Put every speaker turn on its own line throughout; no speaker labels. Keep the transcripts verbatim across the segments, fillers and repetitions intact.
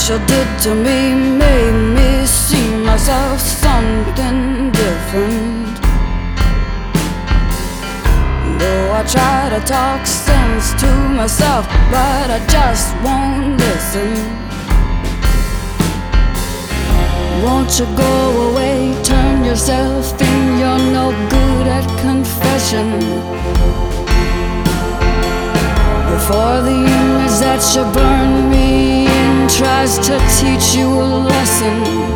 you did to me made me see myself something different. Though I try to talk sense to myself, but I just won't listen. Won't you go away, turn yourself in, you're no good at confession. Before the image that you burn me in tries to teach you a lesson.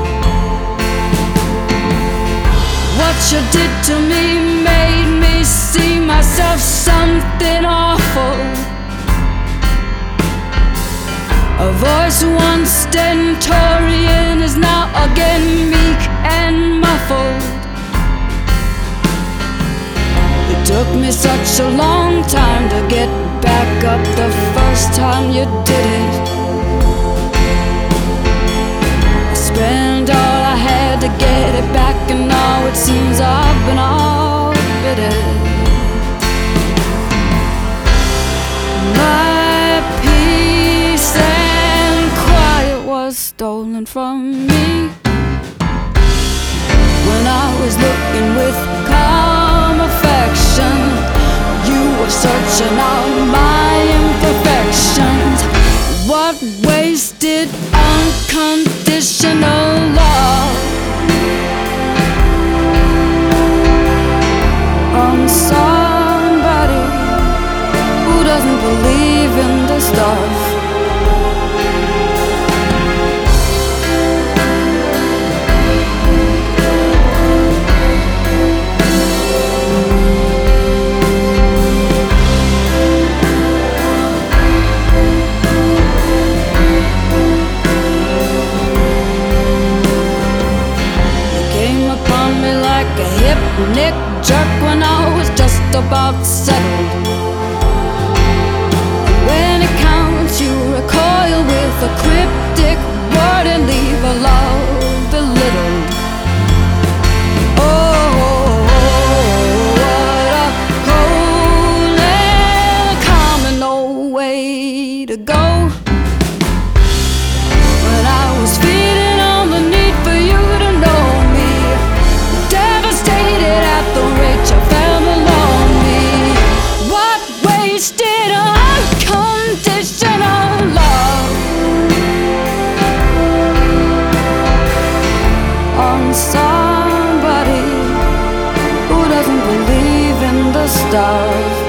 What you did to me made me see myself something awful. A voice once stentorian is now again meek and muffled. It took me such a long time to get back up the first time you did it. I spent all I had to get it back, and now it seems I've been outbidden. My peace and quiet was stolen from me when I was looking with calm affection. You were searching out my imperfections. What wasted unconditional love on somebody who doesn't believe in the stuff. Nick jerk when I was just about settled. When it counts, you recoil with a cryptic word and leave a love belittled. Oh, what a cold and common old way to go. When I was feeding on the need for you to know me, devastated at the rate you fell below me. What wasted unconditional love on somebody who doesn't believe in the stuff.